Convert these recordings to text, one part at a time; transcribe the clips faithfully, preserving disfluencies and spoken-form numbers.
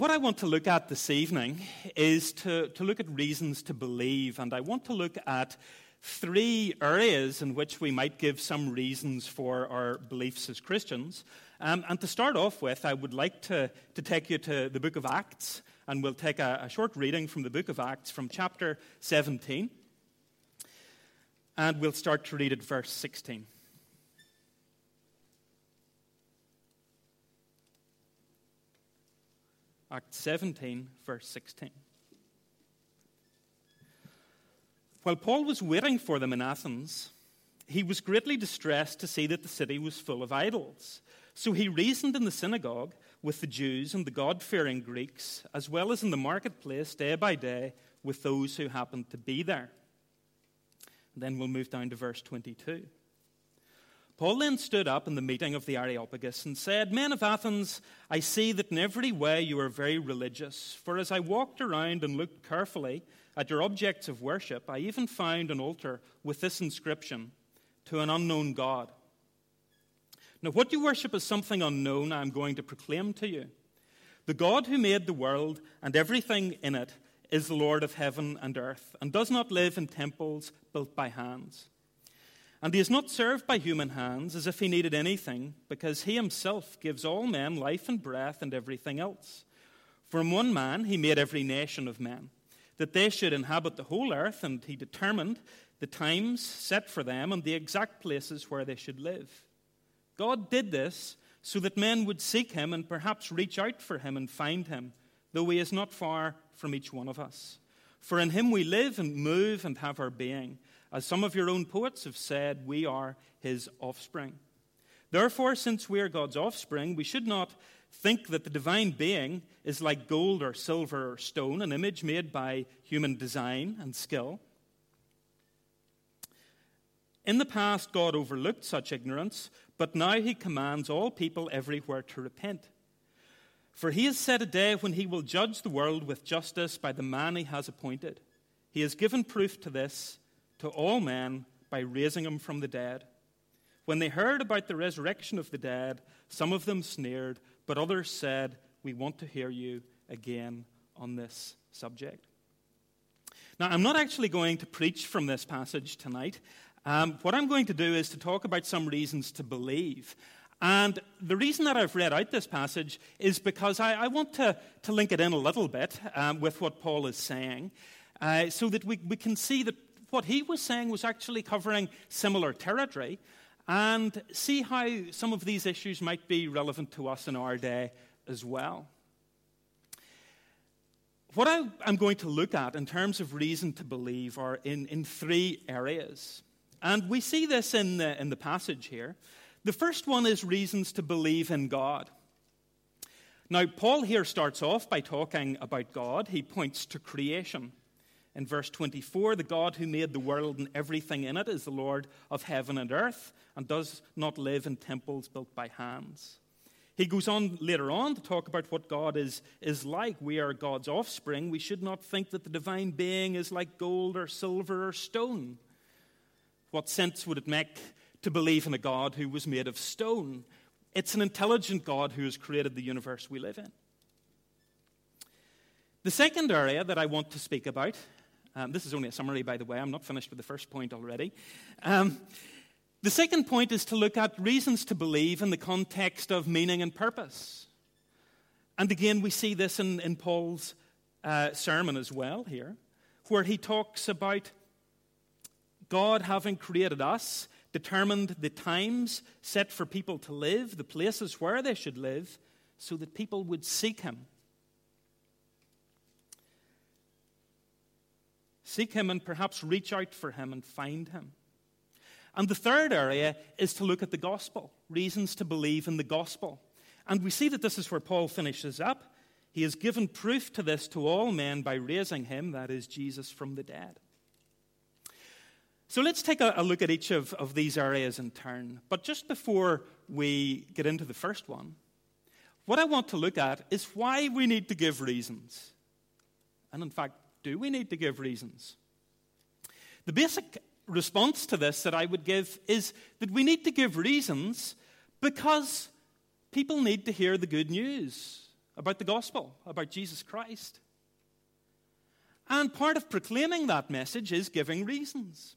What I want to look at this evening is to, to look at reasons to believe, and I want to look at three areas in which we might give some reasons for our beliefs as Christians. Um, and to start off with, I would like to, to take you to the book of Acts, and we'll take a, a short reading from the book of Acts from chapter seventeen, and we'll start to read at verse sixteen. Acts seventeen, verse sixteen. While Paul was waiting for them in Athens, he was greatly distressed to see that the city was full of idols. So he reasoned in the synagogue with the Jews and the God-fearing Greeks, as well as in the marketplace day by day with those who happened to be there. And then we'll move down to verse twenty-two. Paul then stood up in the meeting of the Areopagus and said, "Men of Athens, I see that in every way you are very religious. For as I walked around and looked carefully at your objects of worship, I even found an altar with this inscription, 'To an unknown God.' Now what you worship is something unknown I am going to proclaim to you. The God who made the world and everything in it is the Lord of heaven and earth, and does not live in temples built by hands. And he is not served by human hands as if he needed anything, because he himself gives all men life and breath and everything else. From one man he made every nation of men, that they should inhabit the whole earth, and he determined the times set for them and the exact places where they should live. God did this so that men would seek him and perhaps reach out for him and find him, though he is not far from each one of us. For in him we live and move and have our being. As some of your own poets have said, we are his offspring. Therefore, since we are God's offspring, we should not think that the divine being is like gold or silver or stone, an image made by human design and skill. In the past, God overlooked such ignorance, but now he commands all people everywhere to repent. For he has set a day when he will judge the world with justice by the man he has appointed. He has given proof to this to all men by raising him from the dead. When they heard about the resurrection of the dead, some of them sneered, but others said, we want to hear you again on this subject. Now, I'm not actually going to preach from this passage tonight. Um, what I'm going to do is to talk about some reasons to believe. And the reason that I've read out this passage is because I, I want to, to link it in a little bit um, with what Paul is saying, uh, so that we, we can see that what he was saying was actually covering similar territory, and see how some of these issues might be relevant to us in our day as well. What I, I'm going to look at in terms of reason to believe are in, in three areas. And we see this in the, in the passage here. The first one is reasons to believe in God. Now, Paul here starts off by talking about God. He points to creation. In verse twenty-four, the God who made the world and everything in it is the Lord of heaven and earth, and does not live in temples built by hands. He goes on later on to talk about what God is, is like. We are God's offspring. We should not think that the divine being is like gold or silver or stone. What sense would it make to believe in a God who was made of stone? It's an intelligent God who has created the universe we live in. The second area that I want to speak about, um, this is only a summary, by the way, I'm not finished with the first point already. Um, the second point is to look at reasons to believe in the context of meaning and purpose. And again, we see this in, in Paul's uh, sermon as well here, where he talks about God having created us, determined the times set for people to live, the places where they should live, so that people would seek him. Seek him and perhaps reach out for him and find him. And the third area is to look at the gospel, reasons to believe in the gospel. And we see that this is where Paul finishes up. He has given proof to this to all men by raising him, that is Jesus, from the dead. So let's take a, a look at each of, of these areas in turn. But just before we get into the first one, what I want to look at is why we need to give reasons. And in fact, do we need to give reasons? The basic response to this that I would give is that we need to give reasons because people need to hear the good news about the gospel, about Jesus Christ. And part of proclaiming that message is giving reasons.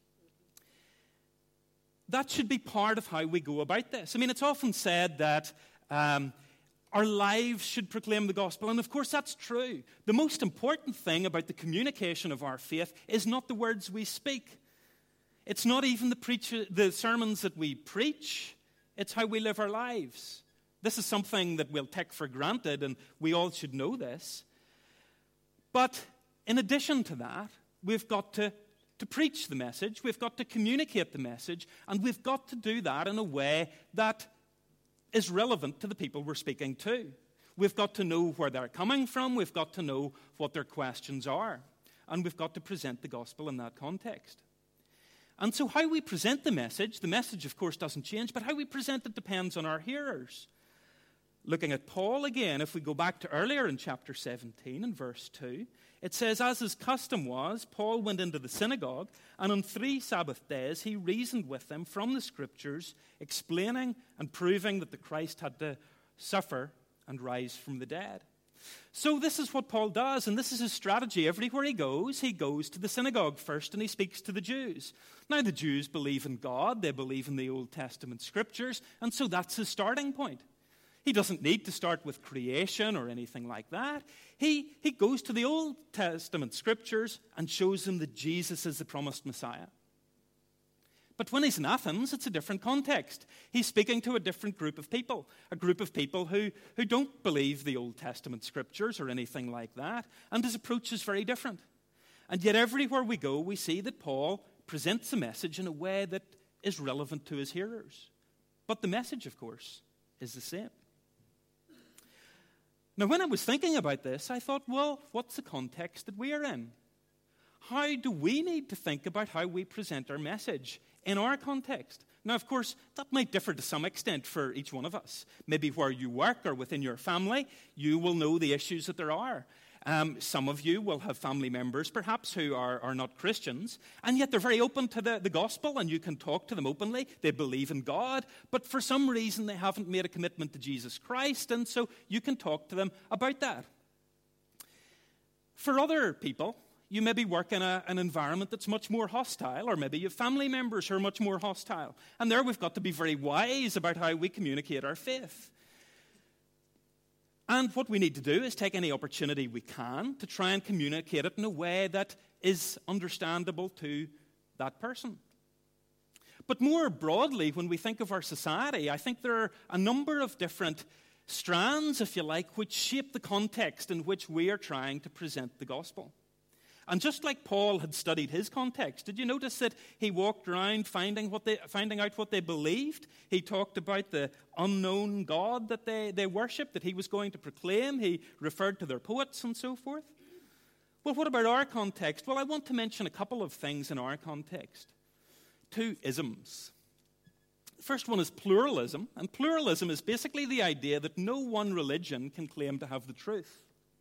That should be part of how we go about this. I mean, it's often said that um, our lives should proclaim the gospel, and of course that's true. The most important thing about the communication of our faith is not the words we speak. It's not even the, preach- the sermons that we preach. It's how we live our lives. This is something that we'll take for granted, and we all should know this. But in addition to that, we've got to, to preach the message, we've got to communicate the message, and we've got to do that in a way that is relevant to the people we're speaking to. We've got to know where they're coming from, we've got to know what their questions are, and we've got to present the gospel in that context. And so how we present the message, the message of course doesn't change, but how we present it depends on our hearers. Looking at Paul again, if we go back to earlier in chapter seventeen and verse two, it says, as his custom was, Paul went into the synagogue, and on three Sabbath days he reasoned with them from the Scriptures, explaining and proving that the Christ had to suffer and rise from the dead. So this is what Paul does, and this is his strategy. Everywhere he goes, he goes to the synagogue first, and he speaks to the Jews. Now, the Jews believe in God, they believe in the Old Testament Scriptures, and so that's his starting point. He doesn't need to start with creation or anything like that. He, he goes to the Old Testament Scriptures and shows them that Jesus is the promised Messiah. But when he's in Athens, it's a different context. He's speaking to a different group of people, a group of people who, who don't believe the Old Testament Scriptures or anything like that, and his approach is very different. And yet everywhere we go, we see that Paul presents a message in a way that is relevant to his hearers. But the message, of course, is the same. Now, when I was thinking about this, I thought, well, what's the context that we are in? How do we need to think about how we present our message in our context? Now, of course, that might differ to some extent for each one of us. Maybe where you work or within your family, you will know the issues that there are. Um, some of you will have family members, perhaps, who are, are not Christians, and yet they're very open to the, the gospel, and you can talk to them openly. They believe in God, but for some reason they haven't made a commitment to Jesus Christ, and so you can talk to them about that. For other people, you maybe work in a, an environment that's much more hostile, or maybe you have family members who are much more hostile. And there we've got to be very wise about how we communicate our faith. And what we need to do is take any opportunity we can to try and communicate it in a way that is understandable to that person. But more broadly, when we think of our society, I think there are a number of different strands, if you like, which shape the context in which we are trying to present the gospel. And just like Paul had studied his context, did you notice that he walked around finding what they, finding out what they believed? He talked about the unknown God that they, they worshipped, that he was going to proclaim. He referred to their poets and so forth. Well, what about our context? Well, I want to mention a couple of things in our context. Two isms. The first one is pluralism, and pluralism is basically the idea that no one religion can claim to have the truth.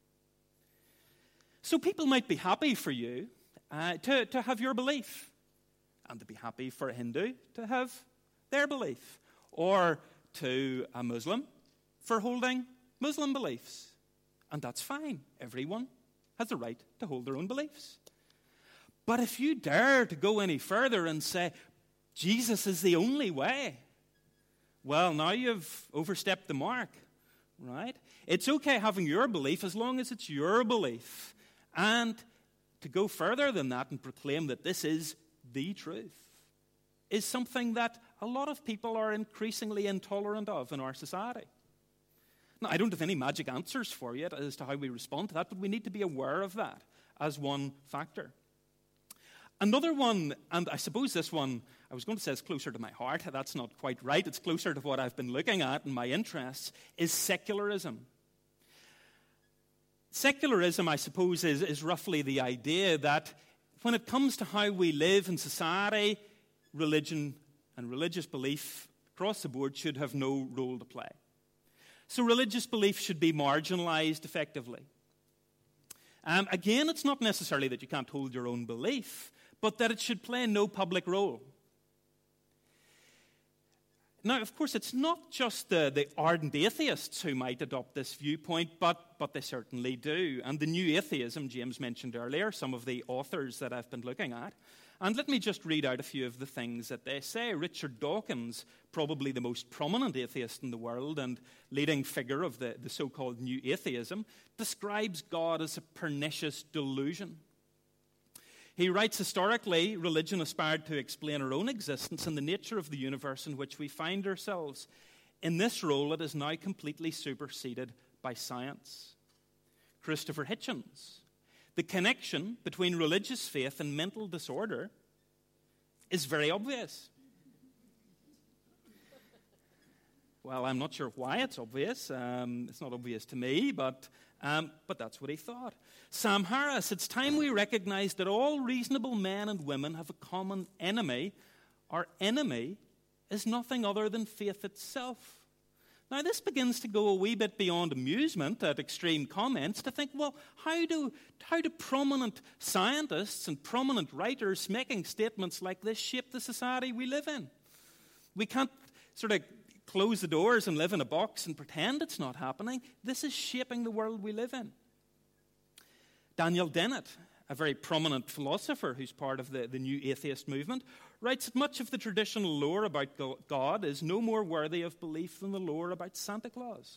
So people might be happy for you uh, to, to have your belief, and to be happy for a Hindu to have their belief, or to a Muslim for holding Muslim beliefs. And that's fine. Everyone has the right to hold their own beliefs. But if you dare to go any further and say, Jesus is the only way, well, now you've overstepped the mark, right? It's okay having your belief as long as it's your belief. And to go further than that and proclaim that this is the truth is something that a lot of people are increasingly intolerant of in our society. Now, I don't have any magic answers for you as to how we respond to that, but we need to be aware of that as one factor. Another one, and I suppose this one, I was going to say is closer to my heart. That's not quite right. It's closer to what I've been looking at in my interests, is secularism. Secularism, I suppose, is, is roughly the idea that when it comes to how we live in society, religion and religious belief across the board should have no role to play. So religious belief should be marginalized effectively. Um, again, it's not necessarily that you can't hold your own belief, but that it should play no public role. Now, of course, it's not just the, the ardent atheists who might adopt this viewpoint, but, but they certainly do. And the new atheism, James mentioned earlier, some of the authors that I've been looking at. And let me just read out a few of the things that they say. Richard Dawkins, probably the most prominent atheist in the world and leading figure of the, the so-called new atheism, describes God as a pernicious delusion. He writes, historically, religion aspired to explain our own existence and the nature of the universe in which we find ourselves. In this role, it is now completely superseded by science. Christopher Hitchens, the connection between religious faith and mental disorder is very obvious. Well, I'm not sure why it's obvious. Um, it's not obvious to me, but, um, but that's what he thought. Sam Harris, it's time we recognize that all reasonable men and women have a common enemy. Our enemy is nothing other than faith itself. Now, this begins to go a wee bit beyond amusement at extreme comments to think, well, how do, how do prominent scientists and prominent writers making statements like this shape the society we live in? We can't sort of close the doors and live in a box and pretend it's not happening. This is shaping the world we live in. Daniel Dennett, a very prominent philosopher who's part of the, the new atheist movement, writes that much of the traditional lore about God is no more worthy of belief than the lore about Santa Claus.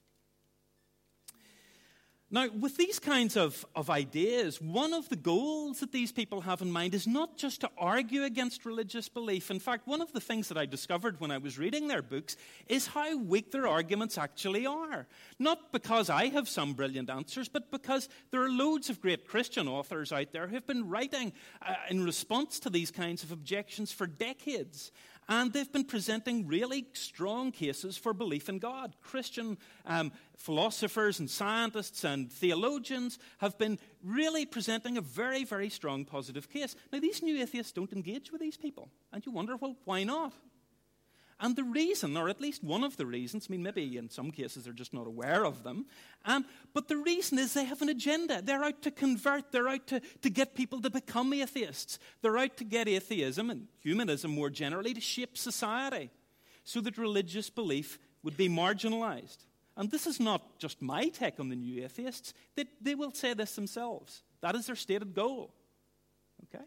Now, with these kinds of, of ideas, one of the goals that these people have in mind is not just to argue against religious belief. In fact, one of the things that I discovered when I was reading their books is how weak their arguments actually are. Not because I have some brilliant answers, but because there are loads of great Christian authors out there who have been writing uh, in response to these kinds of objections for decades. And they've been presenting really strong cases for belief in God. Christian um, philosophers and scientists and theologians have been really presenting a very, very strong positive case. Now, these new atheists don't engage with these people. And you wonder, well, why not? And the reason, or at least one of the reasons, I mean, maybe in some cases they're just not aware of them, um, but the reason is they have an agenda. They're out to convert. They're out to, to get people to become atheists. They're out to get atheism and humanism more generally to shape society so that religious belief would be marginalized. And this is not just my take on the new atheists. They, they will say this themselves. That is their stated goal. Okay?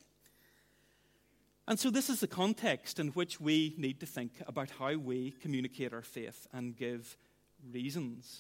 And so this is the context in which we need to think about how we communicate our faith and give reasons.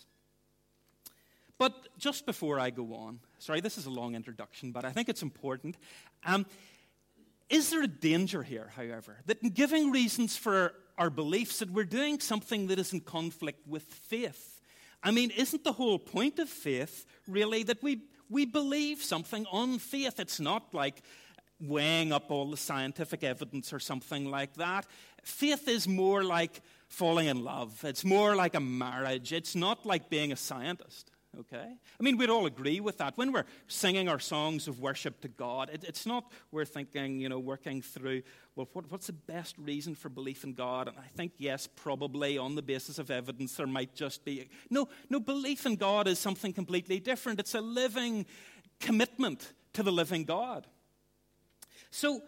But just before I go on, sorry, this is a long introduction, but I think it's important. Um, is there a danger here, however, that in giving reasons for our beliefs that we're doing something that is in conflict with faith? I mean, isn't the whole point of faith really that we, we believe something on faith? It's not like weighing up all the scientific evidence or something like that. Faith is more like falling in love. It's more like a marriage. It's not like being a scientist, okay? I mean, we'd all agree with that. When we're singing our songs of worship to God, it, it's not we're thinking, you know, working through, well, what, what's the best reason for belief in God? And I think, yes, probably on the basis of evidence there might just be. No, no, belief in God is something completely different. It's a living commitment to the living God. So,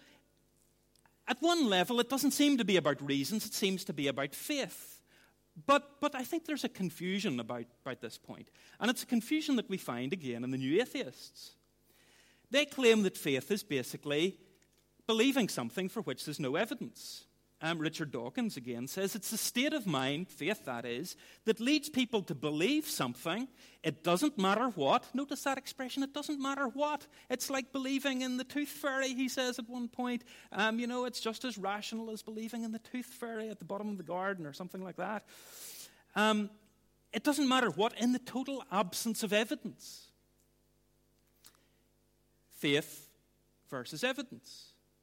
at one level, it doesn't seem to be about reasons, it seems to be about faith. But, but I think there's a confusion about, about this point. And it's a confusion that we find again in the new atheists. They claim that faith is basically believing something for which there's no evidence. Um, Richard Dawkins, again, says it's a state of mind, faith that is, that leads people to believe something. It doesn't matter what. Notice that expression, it doesn't matter what. It's like believing in the tooth fairy, he says at one point. Um, you know, it's just as rational as believing in the tooth fairy at the bottom of the garden or something like that. Um, it doesn't matter what, in the total absence of evidence. Faith versus evidence.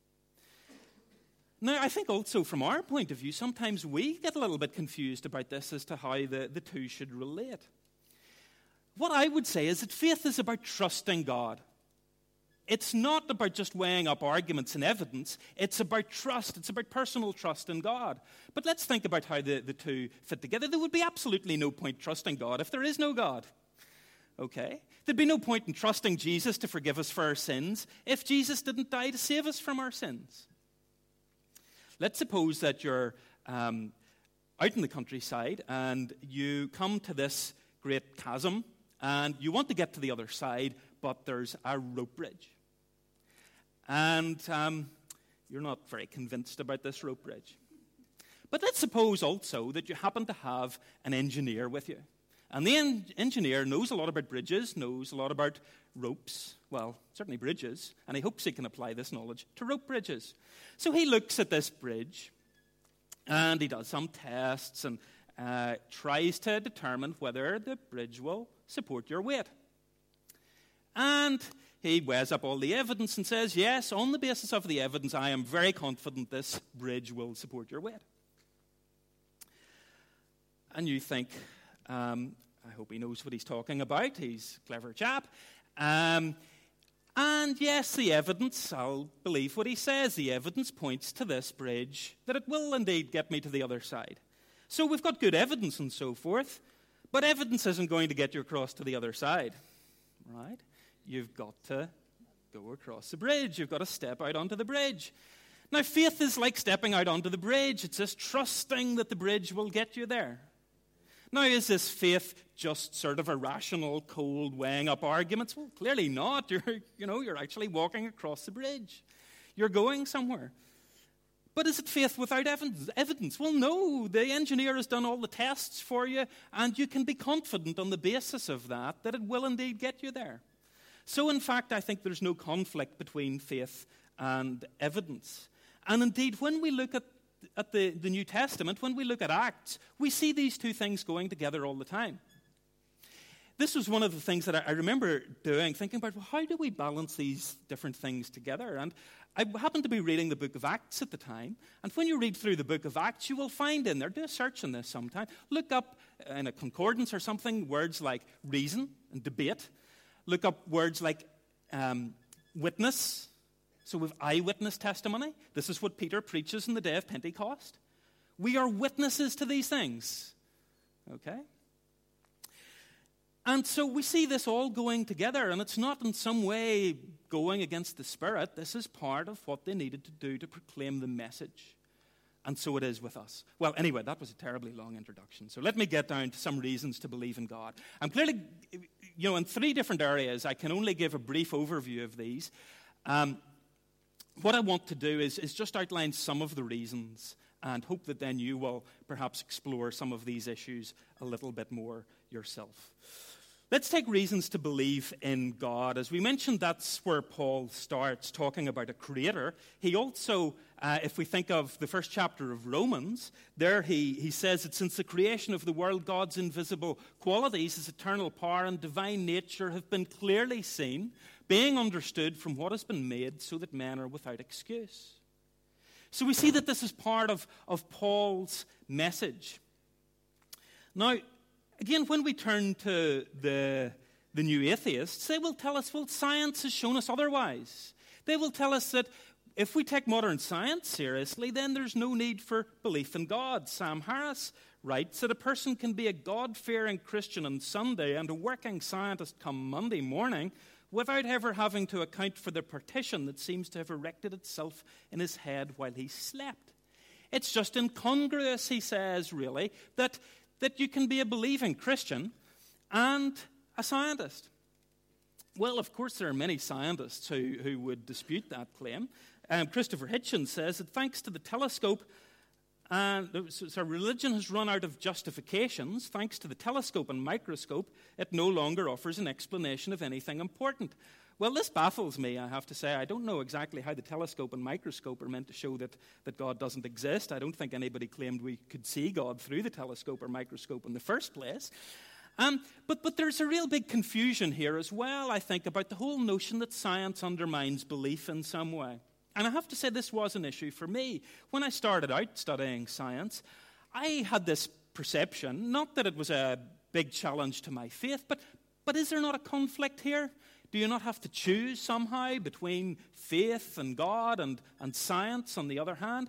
Now, I think also from our point of view, sometimes we get a little bit confused about this as to how the, the two should relate. What I would say is that faith is about trusting God. It's not about just weighing up arguments and evidence. It's about trust. It's about personal trust in God. But let's think about how the, the two fit together. There would be absolutely no point trusting God if there is no God. Okay? There'd be no point in trusting Jesus to forgive us for our sins if Jesus didn't die to save us from our sins. Let's suppose that you're um, out in the countryside and you come to this great chasm and you want to get to the other side, but there's a rope bridge. And um, you're not very convinced about this rope bridge. But let's suppose also that you happen to have an engineer with you. And the en- engineer knows a lot about bridges, knows a lot about ropes, well, certainly bridges, and he hopes he can apply this knowledge to rope bridges. So he looks at this bridge, and he does some tests and uh, tries to determine whether the bridge will support your weight. And he weighs up all the evidence and says, yes, on the basis of the evidence, I am very confident this bridge will support your weight. And you think, um, I hope he knows what he's talking about. He's a clever chap. Um, and yes, the evidence, I'll believe what he says. The evidence points to this bridge, that it will indeed get me to the other side. So we've got good evidence and so forth, but evidence isn't going to get you across to the other side, right? You've got to go across the bridge. You've got to step out onto the bridge. Now, faith is like stepping out onto the bridge. It's just trusting that the bridge will get you there. Now, is this faith just sort of a rational, cold, weighing up arguments? Well, clearly not. You're, you know, you're actually walking across the bridge. You're going somewhere. But is it faith without evidence? Well, no. The engineer has done all the tests for you, and you can be confident on the basis of that that it will indeed get you there. So, in fact, I think there's no conflict between faith and evidence. And indeed, when we look at At the, the New Testament, when we look at Acts, we see these two things going together all the time. This was one of the things that I, I remember doing, thinking about, well, how do we balance these different things together? And I happened to be reading the book of Acts at the time, and when you read through the book of Acts, you will find in there, do a search on this sometime, look up in a concordance or something, words like reason and debate. Look up words like um, witness. So we've eyewitness testimony. This is what Peter preaches on the day of Pentecost. We are witnesses to these things. Okay? And so we see this all going together, and it's not in some way going against the Spirit. This is part of what they needed to do to proclaim the message. And so it is with us. Well, anyway, that was a terribly long introduction. So let me get down to some reasons to believe in God. I'm clearly, you know, in three different areas. I can only give a brief overview of these. Um, What I want to do is, is just outline some of the reasons and hope that then you will perhaps explore some of these issues a little bit more yourself. Let's take reasons to believe in God. As we mentioned, that's where Paul starts talking about a creator. He also, uh, if we think of the first chapter of Romans, there he, he says that since the creation of the world, God's invisible qualities, his eternal power and divine nature have been clearly seen, being understood from what has been made, so that men are without excuse. So we see that this is part of, of Paul's message. Now, again, when we turn to the, the new atheists, they will tell us, well, science has shown us otherwise. They will tell us that if we take modern science seriously, then there's no need for belief in God. Sam Harris writes that a person can be a God-fearing Christian on Sunday and a working scientist come Monday morning without ever having to account for the partition that seems to have erected itself in his head while he slept. It's just incongruous, he says, really, that, that you can be a believing Christian and a scientist. Well, of course, there are many scientists who, who would dispute that claim. Um, Christopher Hitchens says that thanks to the telescope, and so religion has run out of justifications. Thanks to the telescope and microscope, it no longer offers an explanation of anything important. Well, this baffles me, I have to say. I don't know exactly how the telescope and microscope are meant to show that, that God doesn't exist. I don't think anybody claimed we could see God through the telescope or microscope in the first place. Um, but, but there's a real big confusion here as well, I think, about the whole notion that science undermines belief in some way. And I have to say this was an issue for me. When I started out studying science, I had this perception, not that it was a big challenge to my faith, but, but is there not a conflict here? Do you not have to choose somehow between faith and God and, and science on the other hand?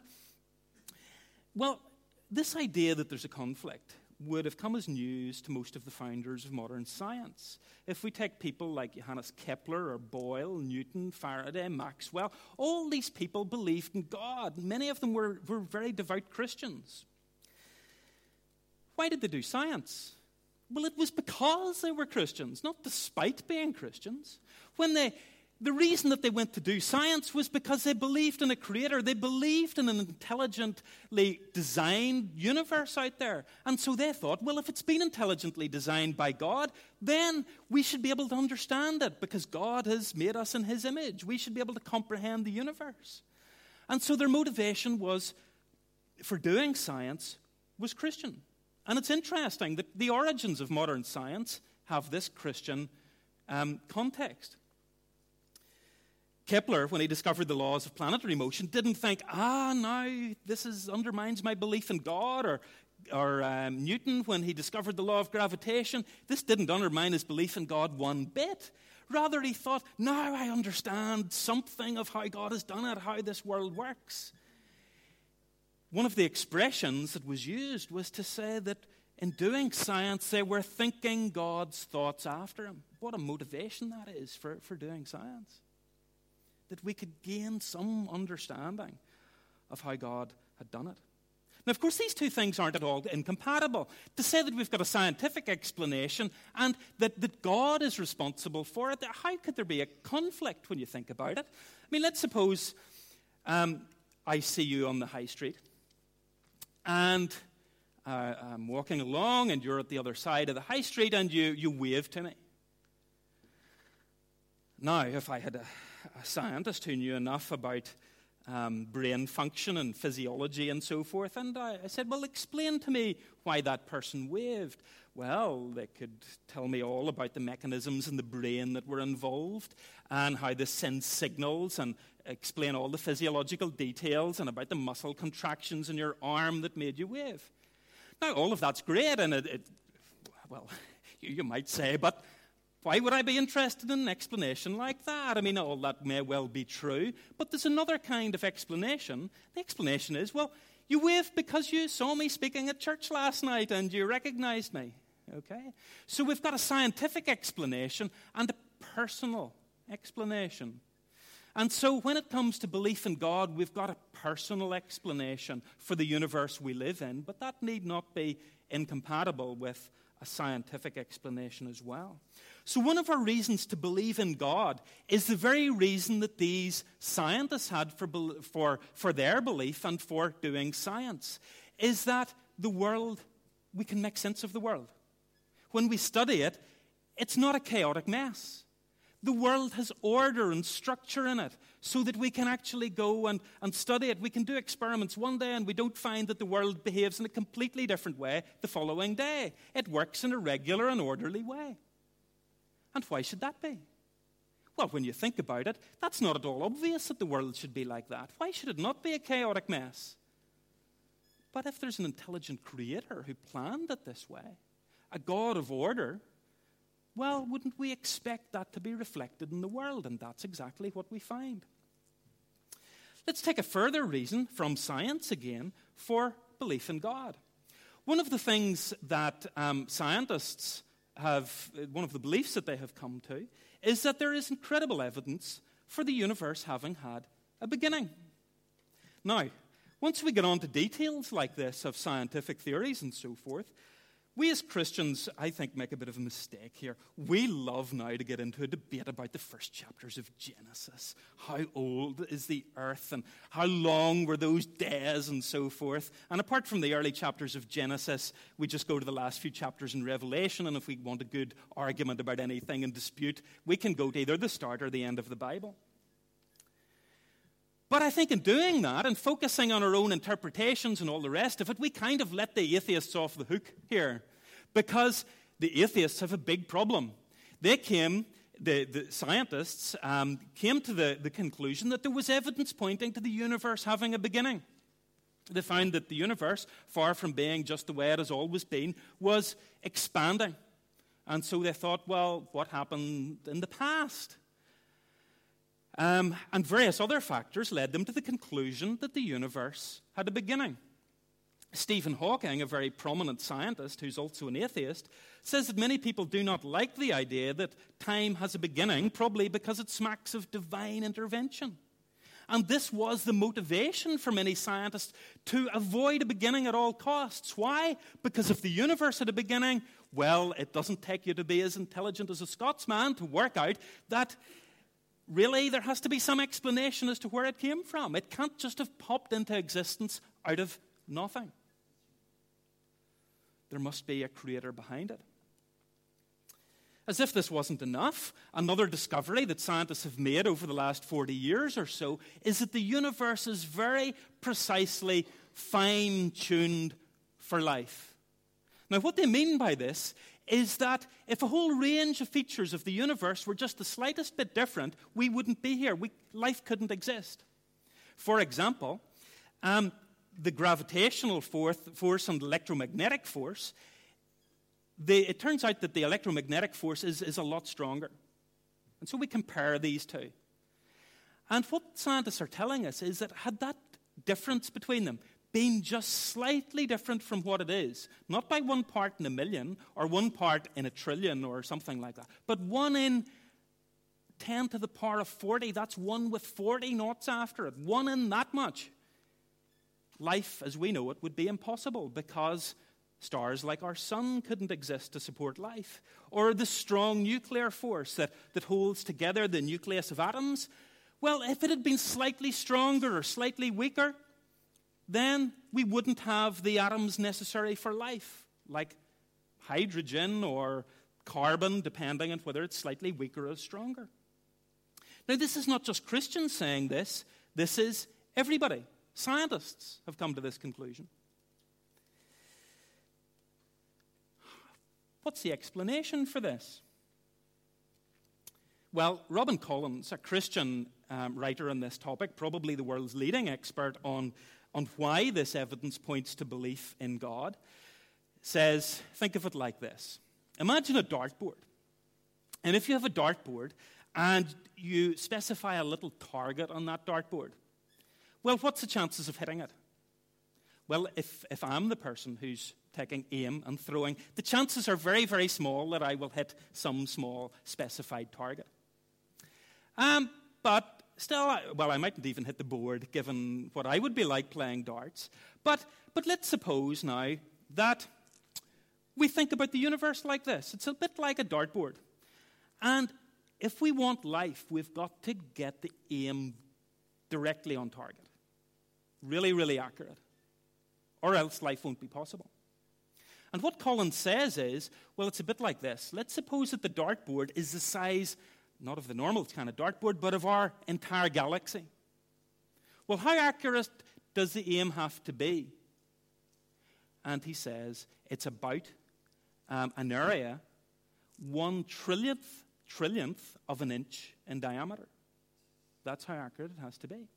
Well, this idea that there's a conflict would have come as news to most of the founders of modern science. If we take people like Johannes Kepler or Boyle, Newton, Faraday, Maxwell, all these people believed in God. Many of them were, were very devout Christians. Why did they do science? Well, it was because they were Christians, not despite being Christians. When they, the reason that they went to do science was because they believed in a creator. They believed in an intelligently designed universe out there. And so they thought, well, if it's been intelligently designed by God, then we should be able to understand it because God has made us in his image. We should be able to comprehend the universe. And so their motivation was, for doing science, was Christian. And it's interesting that the origins of modern science have this Christian um, context. Kepler, when he discovered the laws of planetary motion, didn't think, ah, now this is, undermines my belief in God, or, or um, Newton, when he discovered the law of gravitation, this didn't undermine his belief in God one bit. Rather, he thought, now I understand something of how God has done it, how this world works. One of the expressions that was used was to say that in doing science, they were thinking God's thoughts after him. What a motivation that is for, for doing science. That we could gain some understanding of how God had done it. Now, of course, these two things aren't at all incompatible. To say that we've got a scientific explanation and that, that God is responsible for it, how could there be a conflict when you think about it? I mean, let's suppose um, I see you on the high street, and uh, I'm walking along, and you're at the other side of the high street, and you, you wave to me. Now, if I had a, a scientist who knew enough about um, brain function and physiology and so forth, and I, I said, well, explain to me why that person waved. Well, they could tell me all about the mechanisms in the brain that were involved and how this sends signals, and explain all the physiological details and about the muscle contractions in your arm that made you wave. Now, all of that's great, and it, it well, you, you might say, but why would I be interested in an explanation like that? I mean, all that may well be true, but there's another kind of explanation. The explanation is, well, you waved because you saw me speaking at church last night and you recognized me, okay? So we've got a scientific explanation and a personal explanation. And so when it comes to belief in God, we've got a personal explanation for the universe we live in, but that need not be incompatible with a scientific explanation as well. So one of our reasons to believe in God is the very reason that these scientists had for, for, for their belief and for doing science, is that the world, we can make sense of the world. When we study it, it's not a chaotic mess. The world has order and structure in it so that we can actually go and, and study it. We can do experiments one day and we don't find that the world behaves in a completely different way the following day. It works in a regular and orderly way. And why should that be? Well, when you think about it, that's not at all obvious that the world should be like that. Why should it not be a chaotic mess? But if there's an intelligent creator who planned it this way, a God of order, well, wouldn't we expect that to be reflected in the world? And that's exactly what we find. Let's take a further reason from science again for belief in God. One of the things that um, scientists have, one of the beliefs that they have come to, is that there is incredible evidence for the universe having had a beginning. Now, once we get on to details like this of scientific theories and so forth, we as Christians, I think, make a bit of a mistake here. We love now to get into a debate about the first chapters of Genesis. How old is the earth and how long were those days and so forth. And apart from the early chapters of Genesis, we just go to the last few chapters in Revelation, and if we want a good argument about anything in dispute, we can go to either the start or the end of the Bible. But I think in doing that and focusing on our own interpretations and all the rest of it, we kind of let the atheists off the hook here. Because the atheists have a big problem. They came, the, the scientists um, came to the, the conclusion that there was evidence pointing to the universe having a beginning. They found that the universe, far from being just the way it has always been, was expanding. And so they thought, well, what happened in the past? Um, and various other factors led them to the conclusion that the universe had a beginning. Stephen Hawking, a very prominent scientist who's also an atheist, says that many people do not like the idea that time has a beginning, probably because it smacks of divine intervention. And this was the motivation for many scientists to avoid a beginning at all costs. Why? Because if the universe had a beginning, well, it doesn't take you to be as intelligent as a Scotsman to work out that really there has to be some explanation as to where it came from. It can't just have popped into existence out of nothing. There must be a creator behind it. As if this wasn't enough, another discovery that scientists have made over the last forty years or so is that the universe is very precisely fine-tuned for life. Now, what they mean by this is that if a whole range of features of the universe were just the slightest bit different, we wouldn't be here. We, life couldn't exist. For example, um, the gravitational force, force and electromagnetic force, they, it turns out that the electromagnetic force is, is a lot stronger. And so we compare these two. And what scientists are telling us is that had that difference between them been just slightly different from what it is, not by one part in a million or one part in a trillion or something like that, but one in ten to the power of forty, that's one with forty noughts after it, one in that much. Life, as we know it, would be impossible because stars like our sun couldn't exist to support life. Or the strong nuclear force that, that holds together the nucleus of atoms. Well, if it had been slightly stronger or slightly weaker, then we wouldn't have the atoms necessary for life, like hydrogen or carbon, depending on whether it's slightly weaker or stronger. Now, this is not just Christians saying this. This is everybody. Scientists have come to this conclusion. What's the explanation for this? Well, Robin Collins, a Christian um, writer on this topic, probably the world's leading expert on, on why this evidence points to belief in God, says, think of it like this. Imagine a dartboard. And if you have a dartboard and you specify a little target on that dartboard, well, what's the chances of hitting it? Well, if, if I'm the person who's taking aim and throwing, the chances are very, very small that I will hit some small specified target. Um, but still, I, well, I mightn't even hit the board given what I would be like playing darts. But, but let's suppose now that we think about the universe like this. It's a bit like a dartboard. And if we want life, we've got to get the aim directly on target. Really, really accurate. Or else life won't be possible. And what Collins says is, well, it's a bit like this. Let's suppose that the dartboard is the size, not of the normal kind of dartboard, but of our entire galaxy. Well, how accurate does the aim have to be? And he says it's about um, an area one trillionth, trillionth of an inch in diameter. That's how accurate it has to be.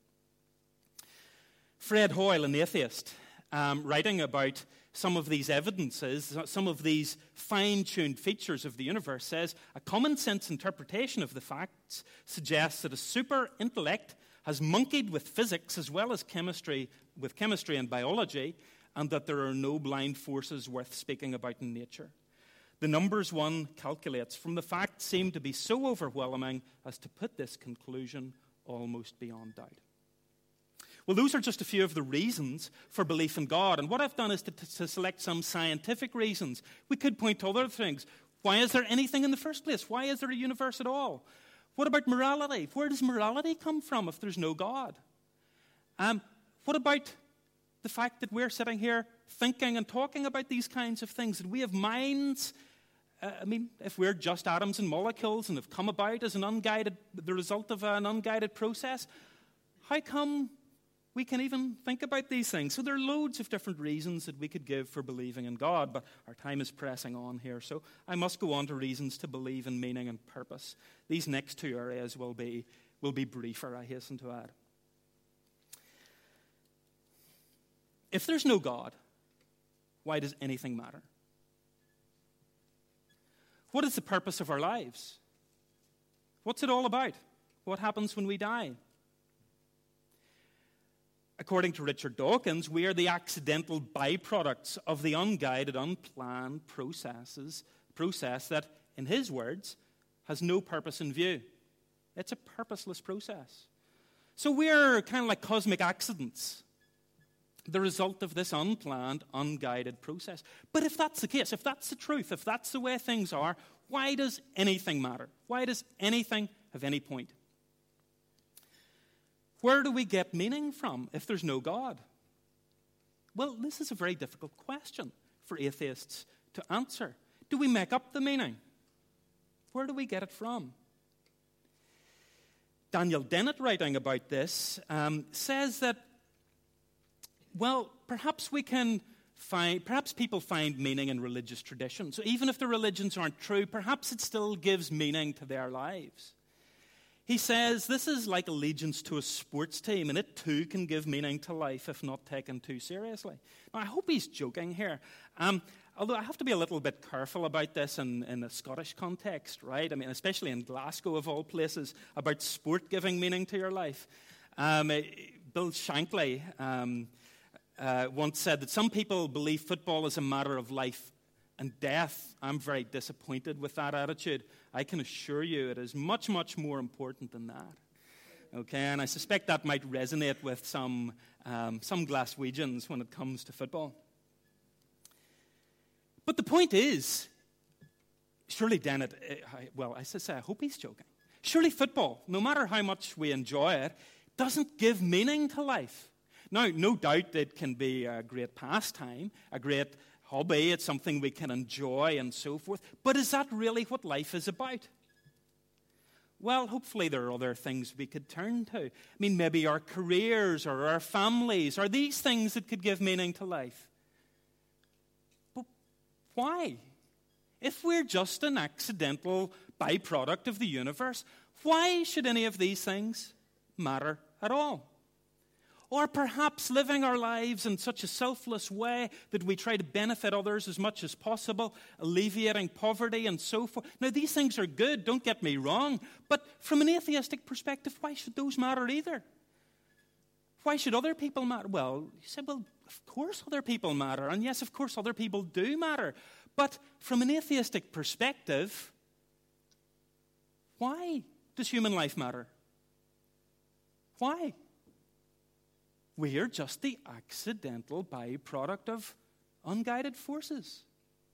Fred Hoyle, an atheist, um, writing about some of these evidences, some of these fine-tuned features of the universe, says a common-sense interpretation of the facts suggests that a super intellect has monkeyed with physics as well as chemistry, with chemistry and biology, and that there are no blind forces worth speaking about in nature. The numbers one calculates from the facts seem to be so overwhelming as to put this conclusion almost beyond doubt. Well, those are just a few of the reasons for belief in God. And what I've done is to, to select some scientific reasons. We could point to other things. Why is there anything in the first place? Why is there a universe at all? What about morality? Where does morality come from if there's no God? Um, what about the fact that we're sitting here thinking and talking about these kinds of things, that we have minds? Uh, I mean, if we're just atoms and molecules and have come about as an unguided, the result of an unguided process, how come we can even think about these things? So there are loads of different reasons that we could give for believing in God, but our time is pressing on here, so I must go on to reasons to believe in meaning and purpose. These next two areas will be, will be briefer, I hasten to add. If there's no God, why does anything matter? What is the purpose of our lives? What's it all about? What happens when we die? According to Richard Dawkins, we are the accidental byproducts of the unguided, unplanned processes, process that, in his words, has no purpose in view. It's a purposeless process. So we're kind of like cosmic accidents, the result of this unplanned, unguided process. But if that's the case, if that's the truth, if that's the way things are, why does anything matter? Why does anything have any point? Where do we get meaning from if there's no God? Well, this is a very difficult question for atheists to answer. Do we make up the meaning? Where do we get it from? Daniel Dennett, writing about this, um, says that, well, perhaps we can find, perhaps people find meaning in religious traditions. So even if the religions aren't true, perhaps it still gives meaning to their lives. He says this is like allegiance to a sports team, and it too can give meaning to life if not taken too seriously. Now, I hope he's joking here. Um, although I have to be a little bit careful about this in, in the Scottish context, right? I mean, especially in Glasgow, of all places, about sport giving meaning to your life. Um, Bill Shankly um, uh, once said that some people believe football is a matter of life and death. I'm very disappointed with that attitude. I can assure you it is much, much more important than that. Okay, and I suspect that might resonate with some, um, some Glaswegians when it comes to football. But the point is, surely Dennett, I, well, I say, I hope he's joking. Surely football, no matter how much we enjoy it, doesn't give meaning to life. Now, no doubt it can be a great pastime, a great hobby, it's something we can enjoy and so forth. But is that really what life is about? Well, hopefully there are other things we could turn to. I mean, maybe our careers or our families. Are these things that could give meaning to life? But why? If we're just an accidental byproduct of the universe, why should any of these things matter at all? Or perhaps living our lives in such a selfless way that we try to benefit others as much as possible, alleviating poverty and so forth. Now, these things are good, don't get me wrong, but from an atheistic perspective, why should those matter either? Why should other people matter? Well, you say, well, of course other people matter, and yes, of course other people do matter, but from an atheistic perspective, why does human life matter? Why? We are just the accidental byproduct of unguided forces.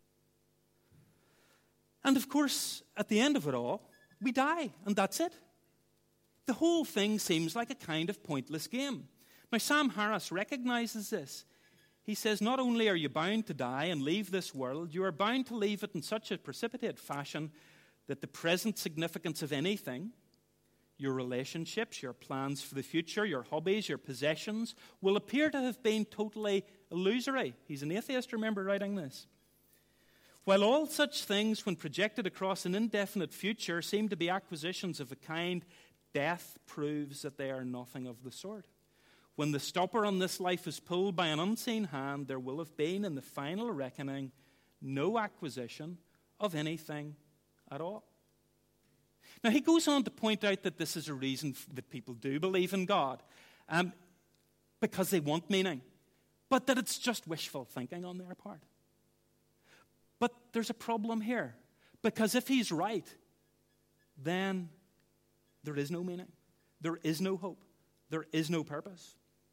And of course, at the end of it all, we die, and that's it. The whole thing seems like a kind of pointless game. Now, Sam Harris recognizes this. He says, not only are you bound to die and leave this world, you are bound to leave it in such a precipitate fashion that the present significance of anything, your relationships, your plans for the future, your hobbies, your possessions, will appear to have been totally illusory. He's an atheist, remember writing this. While all such things, when projected across an indefinite future, seem to be acquisitions of a kind, death proves that they are nothing of the sort. When the stopper on this life is pulled by an unseen hand, there will have been, in the final reckoning, no acquisition of anything at all. Now, he goes on to point out that this is a reason that people do believe in God, um, because they want meaning, but that it's just wishful thinking on their part. But there's a problem here, because if he's right, then there is no meaning, there is no hope, there is no purpose.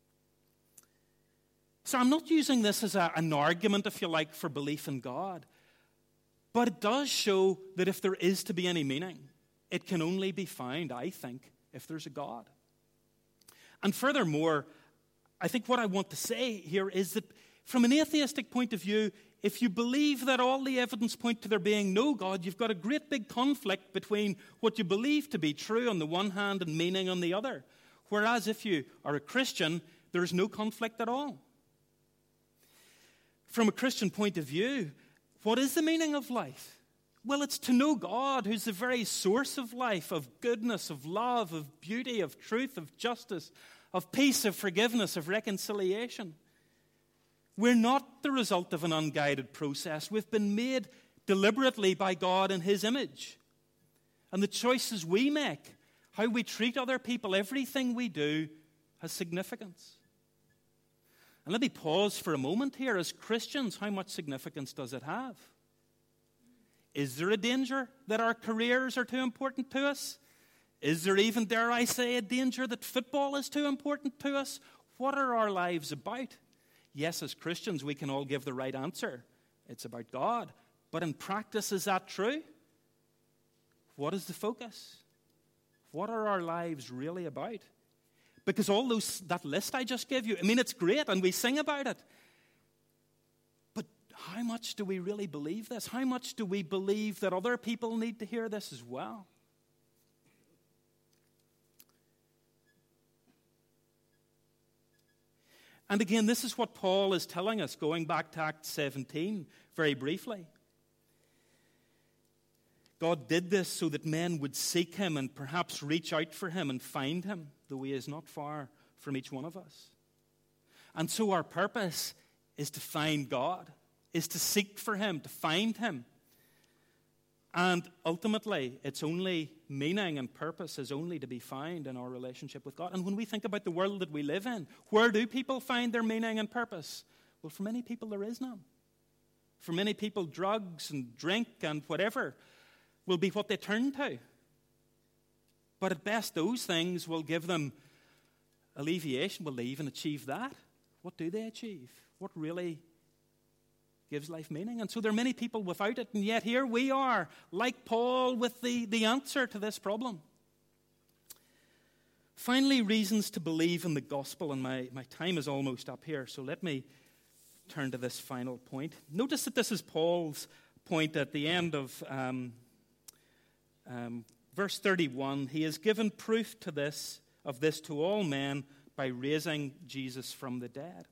So I'm not using this as a, an argument, if you like, for belief in God, but it does show that if there is to be any meaning, it can only be found, I think, if there's a God. And furthermore, I think what I want to say here is that from an atheistic point of view, if you believe that all the evidence point to there being no God, you've got a great big conflict between what you believe to be true on the one hand and meaning on the other. Whereas if you are a Christian, there's no conflict at all. From a Christian point of view, what is the meaning of life? Well, it's to know God, who's the very source of life, of goodness, of love, of beauty, of truth, of justice, of peace, of forgiveness, of reconciliation. We're not the result of an unguided process. We've been made deliberately by God in His image. And the choices we make, how we treat other people, everything we do has significance. And let me pause for a moment here. As Christians, how much significance does it have? Is there a danger that our careers are too important to us? Is there even, dare I say, a danger that football is too important to us? What are our lives about? Yes, as Christians, we can all give the right answer. It's about God. But in practice, is that true? What is the focus? What are our lives really about? Because all those that list I just gave you, I mean, it's great and we sing about it. But how much do we really believe this? How much do we believe that other people need to hear this as well? And again, this is what Paul is telling us, going back to Acts seventeen, very briefly. God did this so that men would seek him and perhaps reach out for him and find him, though he is not far from each one of us. And so our purpose is to find God, is to seek for him, to find him. And ultimately, its only meaning and purpose is only to be found in our relationship with God. And when we think about the world that we live in, where do people find their meaning and purpose? Well, for many people, there is none. For many people, drugs and drink and whatever will be what they turn to. But at best, those things will give them alleviation. Will they even achieve that? What do they achieve? What really gives life meaning? And so there are many people without it, and yet here we are, like Paul, with the, the answer to this problem. Finally, reasons to believe in the gospel, and my, my time is almost up here, so let me turn to this final point. Notice that this is Paul's point at the end of um, um, verse thirty-one. He has given proof to this of this to all men by raising Jesus from the dead.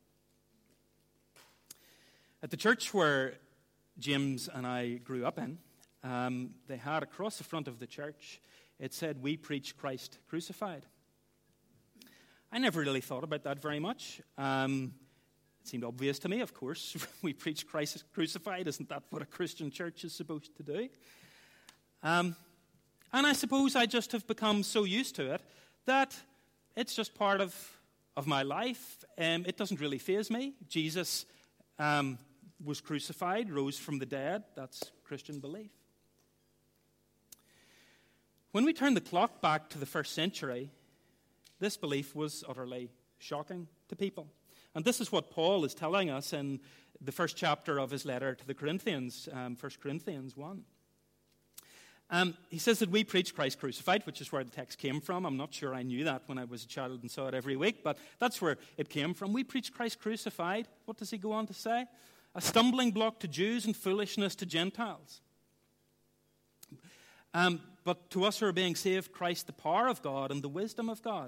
At the church where James and I grew up in, um, they had across the front of the church, it said, "We preach Christ crucified." I never really thought about that very much. Um, it seemed obvious to me, of course. We preach Christ crucified. Isn't that what a Christian church is supposed to do? Um, and I suppose I just have become so used to it that it's just part of, of my life. Um, it doesn't really faze me. Jesus um, was crucified, rose from the dead. That's Christian belief. When we turn the clock back to the first century, this belief was utterly shocking to people. And this is what Paul is telling us in the first chapter of his letter to the Corinthians, um, First Corinthians one. Um, he says that we preach Christ crucified, which is where the text came from. I'm not sure I knew that when I was a child and saw it every week, but that's where it came from. We preach Christ crucified. What does he go on to say? A stumbling block to Jews and foolishness to Gentiles. Um, but to us who are being saved, Christ, the power of God and the wisdom of God.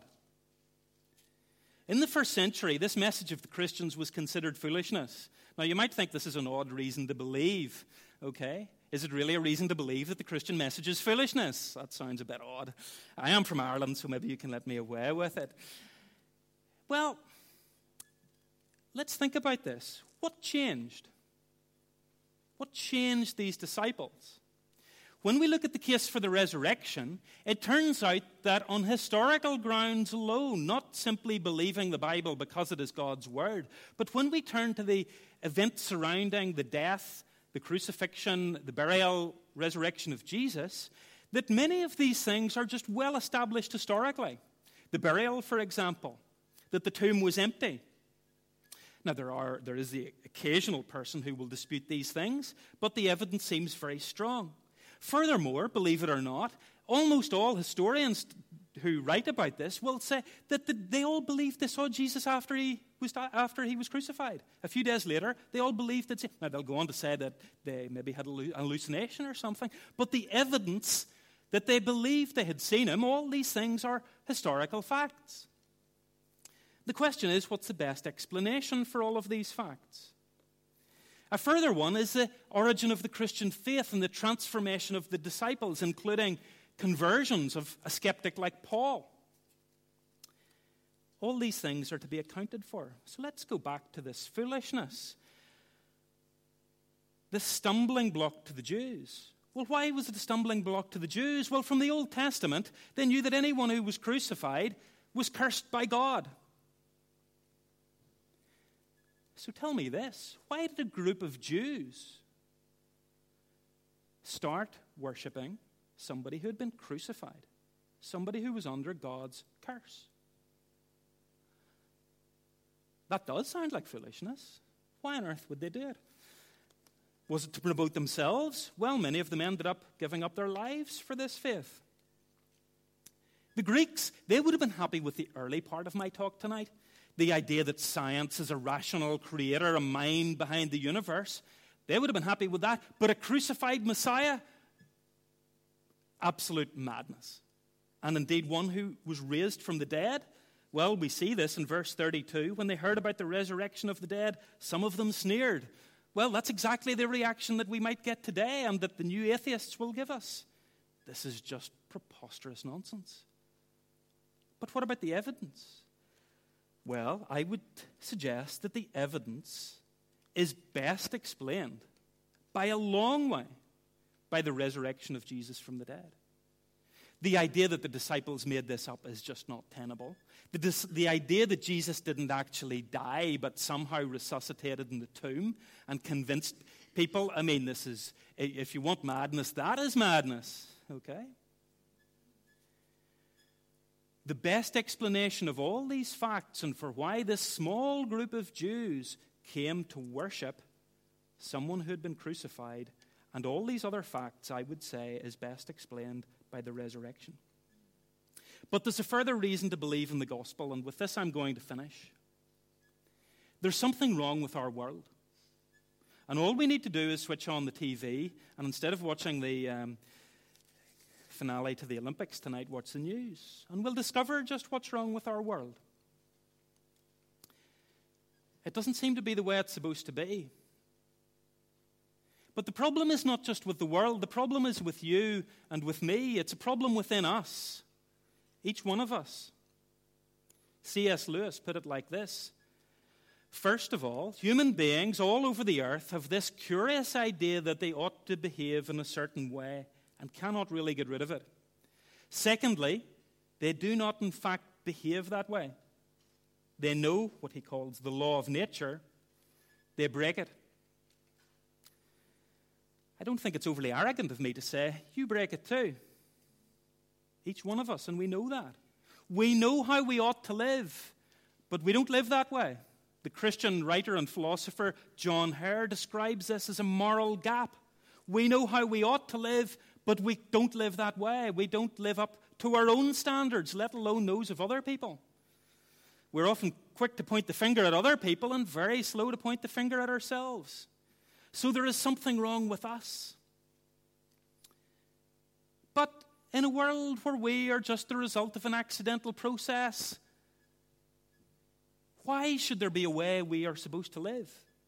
In the first century, this message of the Christians was considered foolishness. Now, you might think this is an odd reason to believe, okay? Is it really a reason to believe that the Christian message is foolishness? That sounds a bit odd. I am from Ireland, so maybe you can let me away with it. Well, let's think about this. What changed? What changed these disciples? When we look at the case for the resurrection, it turns out that on historical grounds alone, not simply believing the Bible because it is God's word, but when we turn to the events surrounding the death, the crucifixion, the burial, resurrection of Jesus, that many of these things are just well established historically. The burial, for example, that the tomb was empty. Now, there are there is the occasional person who will dispute these things, but the evidence seems very strong. Furthermore, believe it or not, almost all historians who write about this will say that the, they all believed they saw Jesus after he was after he was crucified. A few days later, they all believed that. Now, they'll go on to say that they maybe had an hallucination or something, but the evidence that they believed they had seen him, all these things are historical facts. The question is, what's the best explanation for all of these facts? A further one is the origin of the Christian faith and the transformation of the disciples, including conversions of a skeptic like Paul. All these things are to be accounted for. So let's go back to this foolishness, this stumbling block to the Jews. Well, why was it a stumbling block to the Jews? Well, from the Old Testament, they knew that anyone who was crucified was cursed by God. So tell me this, why did a group of Jews start worshipping somebody who had been crucified, somebody who was under God's curse. That does sound like foolishness. Why on earth would they do it? Was it to promote themselves? Well, many of them ended up giving up their lives for this faith. The Greeks, they would have been happy with the early part of my talk tonight. The idea that science is a rational creator, a mind behind the universe. They would have been happy with that. But a crucified Messiah? Absolute madness. And indeed one who was raised from the dead? Well, we see this in verse thirty-two. When they heard about the resurrection of the dead, some of them sneered. Well, that's exactly the reaction that we might get today and that the new atheists will give us. This is just preposterous nonsense. But what about the evidence? Well, I would suggest that the evidence is best explained by a long way by the resurrection of Jesus from the dead. The idea that the disciples made this up is just not tenable. The, dis- the idea that Jesus didn't actually die but somehow resuscitated in the tomb and convinced people, I mean, this is, if you want madness, that is madness, okay? The best explanation of all these facts and for why this small group of Jews came to worship someone who had been crucified and all these other facts, I would say, is best explained by the resurrection. But there's a further reason to believe in the gospel, and with this I'm going to finish. There's something wrong with our world. And all we need to do is switch on the T V, and instead of watching the um, finale to the Olympics tonight, watch the news. And we'll discover just what's wrong with our world. It doesn't seem to be the way it's supposed to be. But the problem is not just with the world. The problem is with you and with me. It's a problem within us. Each one of us. C S Lewis put it like this. First of all, human beings all over the earth have this curious idea that they ought to behave in a certain way and cannot really get rid of it. Secondly, they do not in fact behave that way. They know what he calls the law of nature. They break it. I don't think it's overly arrogant of me to say, you break it too. Each one of us, and we know that. We know how we ought to live, but we don't live that way. The Christian writer and philosopher John Hare describes this as a moral gap. We know how we ought to live, but we don't live that way. We don't live up to our own standards, let alone those of other people. We're often quick to point the finger at other people and very slow to point the finger at ourselves. So there is something wrong with us. But in a world where we are just the result of an accidental process, why should there be a way we are supposed to live?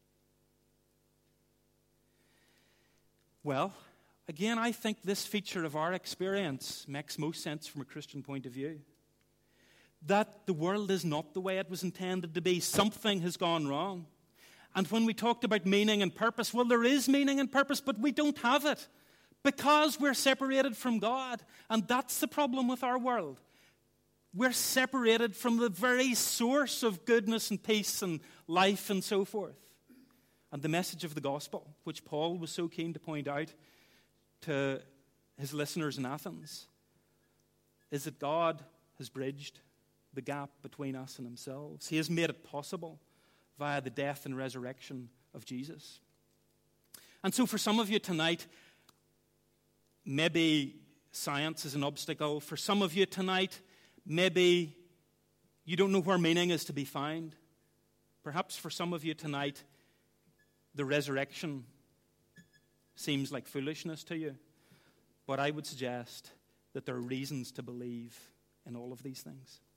Well, again, I think this feature of our experience makes most sense from a Christian point of view. That the world is not the way it was intended to be. Something has gone wrong. And when we talked about meaning and purpose, well, there is meaning and purpose, but we don't have it because we're separated from God. And that's the problem with our world. We're separated from the very source of goodness and peace and life and so forth. And the message of the gospel, which Paul was so keen to point out to his listeners in Athens, is that God has bridged the gap between us and himself. He has made it possible via the death and resurrection of Jesus. And so for some of you tonight, maybe science is an obstacle. For some of you tonight, maybe you don't know where meaning is to be found. Perhaps for some of you tonight, the resurrection seems like foolishness to you. But I would suggest that there are reasons to believe in all of these things.